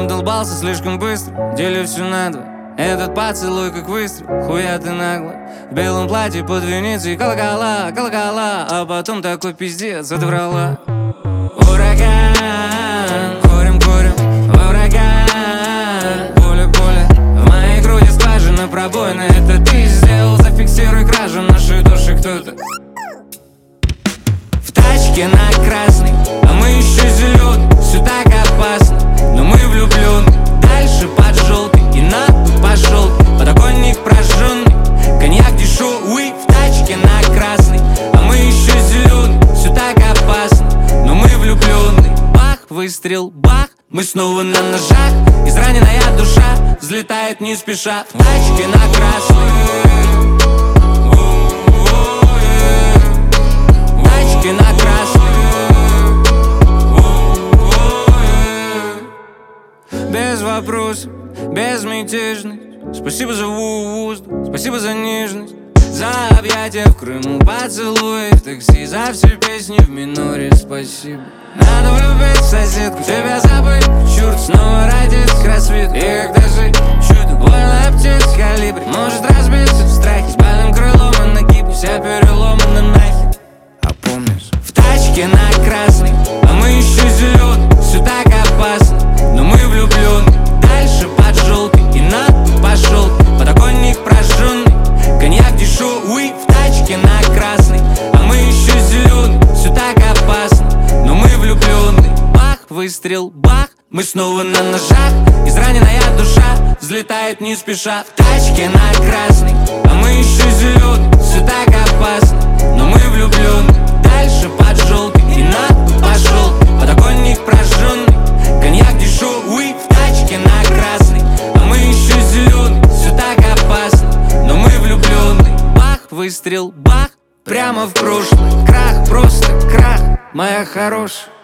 Обдолбался слишком быстро, делю все на два. Этот поцелуй как выстрел, хуя ты нагло. В белом платье под Венецией колокола, колокола. А потом такой пиздец отврала. Ураган, курим, курим, во врага. Пуля, пуля, в моей груди скважина пробоина. Это ты сделал, зафиксируй кражу нашей души кто-то. В тачке на красный, а мы еще зеленый. Все так опасно, но мы влюблены. Дальше под желтый и на пошел подоконник прожженный. Коньяк дешевый в тачке на красный, а мы еще зеленый. Все так опасно, но мы влюблены. Бах, выстрел, бах, мы снова на ножах. Израненная душа взлетает не спеша. В тачке на красный, в тачке на красный. Без вопросов, безмятежность. Спасибо за воздух, спасибо за нежность. За объятия в Крыму, поцелуи в такси. За все песни в миноре спасибо. Надо влюбить в соседку, тебя забыть. Черт снова родится к рассвету. И когда жить чудо, больно птиц калибри может разбиться в страхе. С больным крылом и нагиб, вся переломана нахер. А помнишь? В тачке на красный, а мы еще зеленый. Все так опасно, но мы влюблены. Дальше под желтый и на пошел подоконник прожженный. Коньяк дешевый в тачке на красный, а мы еще зеленый. Все так опасно, но мы влюблены. Бах, выстрел, бах, мы снова на ножах. Израненная душа взлетает не спеша. В тачке на красный, а мы еще зеленый. Все так опасно, но мы влюблены. Дальше под желтый и на пошел подоконник прожженный. Коньяк дешевый в тачке на красный, а мы еще зеленый. Все так опасно, но мы влюблены. Бах, выстрел, бах, прямо в прошлое. Крах, просто крах, моя хорошая.